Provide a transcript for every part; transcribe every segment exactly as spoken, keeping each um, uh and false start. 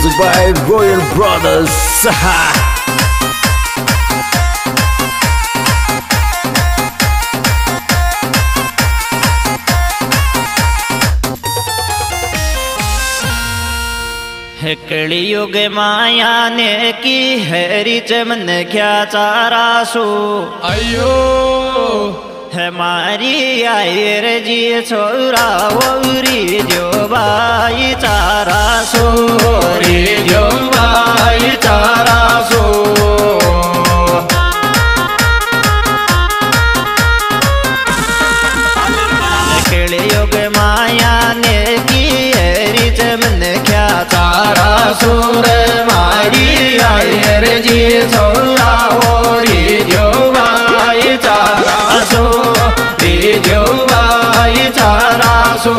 music by Royal Brothers. कलियुग माया ने की हरी चमन क्या चारा सो अयो हमारी आयर जी छोरा वोरी जो भाई चारा सो रे जो भाई चारा सो कलियुग माया ने की हरी चमन क्या चारा सुर मारी आयर जी छोरा हो रे जो भाई चारा सो रे जो भाई चारा सो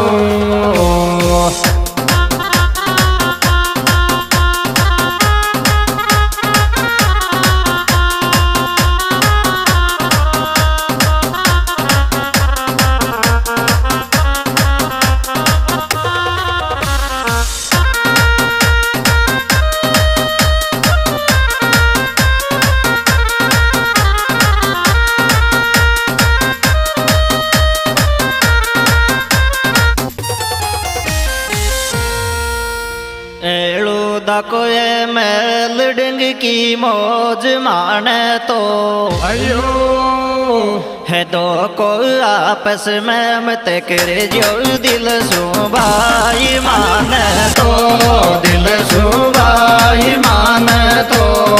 कोए मैल डिंग की मौज माने तो अयो है दो को आपस में मत करे जो दिल सो भाई माने तो दिल सो भाई माने तो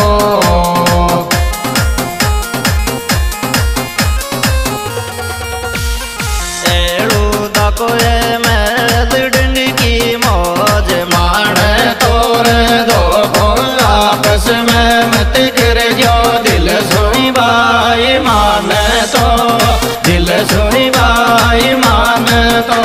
एड़ू दा कोए मैल डिंग की मौज माने दो को आपस में मत कर जो दिल सोई भाई मान तो दिल सोई भाई मान तो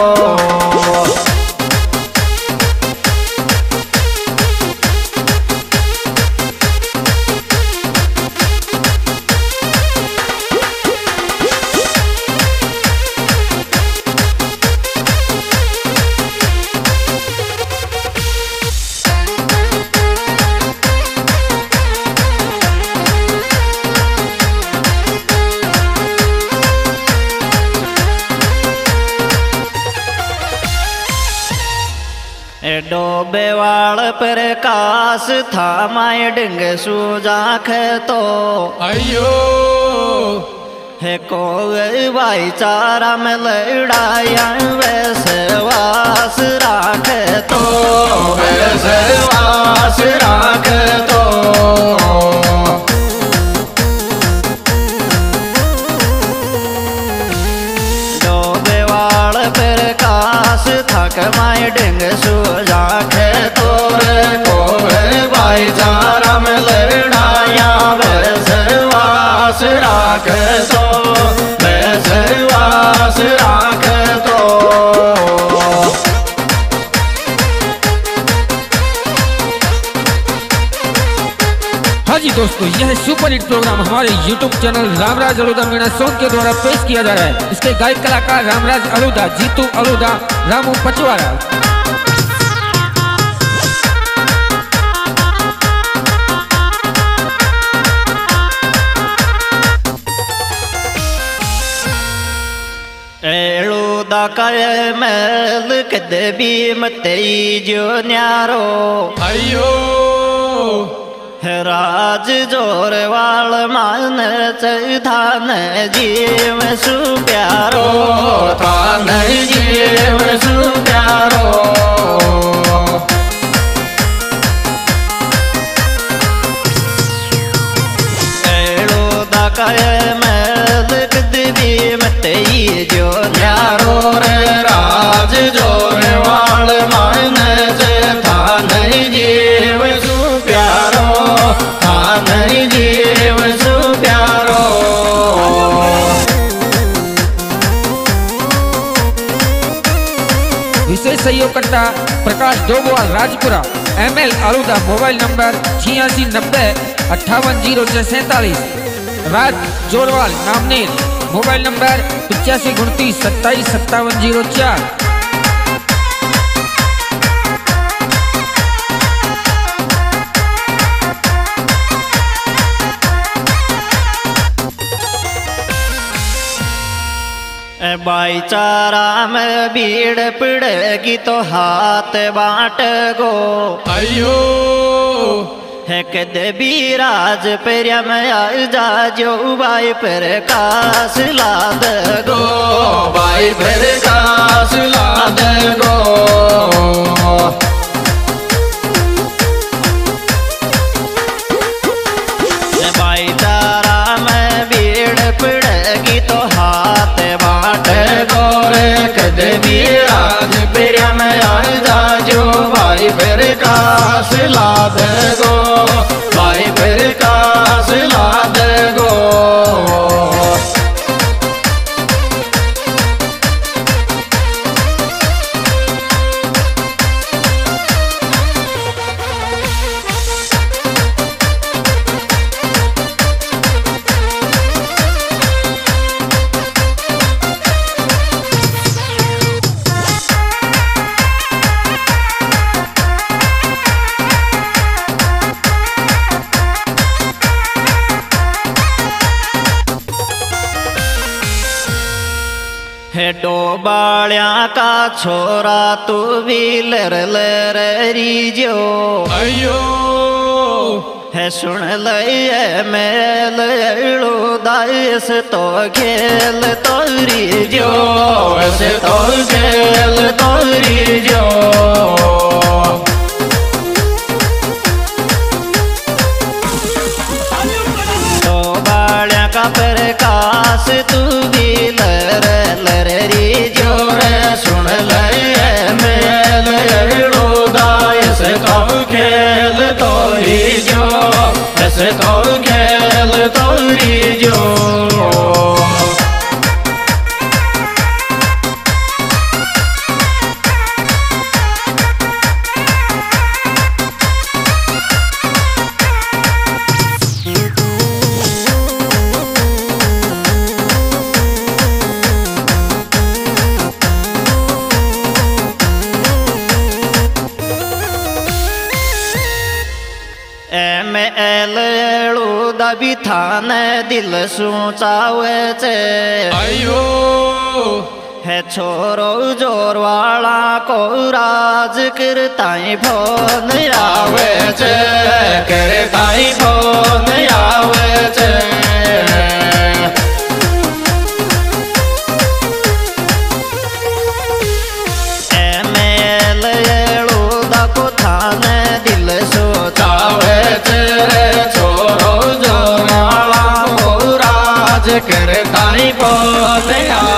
डोबे वाल प्रकाश था माय डिंग सूजाख तो अयो है को भाईचारा में लड़ाया वैसे वास राख तो वैसे वास राख तो डोबे वाल प्रकाश था माय डिंग सूजाख तोरे को भाईचारा में लड़ाया वैसे वास राख तो वैसे वास राख तो हाँ जी दोस्तों, यह सुपर हिट प्रोग्राम हमारे YouTube channel Ramraj Aluda Meena song के द्वारा पेश किया जा रहा है। इसके गायक कलाकार रामराज अलूदा, जीतू अलूदा, रामू पचवाड़ा। एड़ू दा कहे मैल कदे भी मतई जो न्यारो अयो राज जोर वाल मान थान जीव सु प्यारो थान जीव सु प्यारो एड़ो दा कहे मैल कदे भी मतई जो न्यारो रे राज जोर वाल मान थान जीव सु प्यारो थान जीव सु प्यारो विशेष सहयोगकर्ता Prakash Dobwal Rajpura, M L Aluda, mobile number छियासी नब्बे अट्ठावन जीरो छः सैंतालीस। राज जोरवाल नामनेर, मोबाइल नंबर पचासी उनतीस सत्ताईस सत्तावन जीरो चार। है भाईचारा में भीड़ पड़ेगी तो हाथ बांट गो अयो है कदे भी राज पेरिया में आ जा जो भाई पर कास लाद गो भाई पर कास लाद गो भाईचारा में भीड़ पड़ेगी तो हाथ बांट गो रे कदे भी राज पेरिया में आ जा जो भाई पर कास लाद गो भाई पर कास लाद गो है डोबालिया का छोरा तू भी लर लर रीजो अयो है सुन लय मेल एड़ो दास तो खेल तो रीजो ऐसे तो खेल तो रीजो डोबालिया का प्रकाश तू भी लर लर रीजो रे सुन ले मेल एड़ो दास तो खेल तो रीजो ऐसे तो खेल तो रीजो एम एल एड़ो दबी थाने दिल सोचावे चे अयो है छोरो जोर वाला को राज करताई फोन आवे आवे छे करे ताई फोन आवे छे एम एल एड़ो दको थाने दिल सोचावे आवे तेरे छोरो जो नाला को राज करे ताई फोन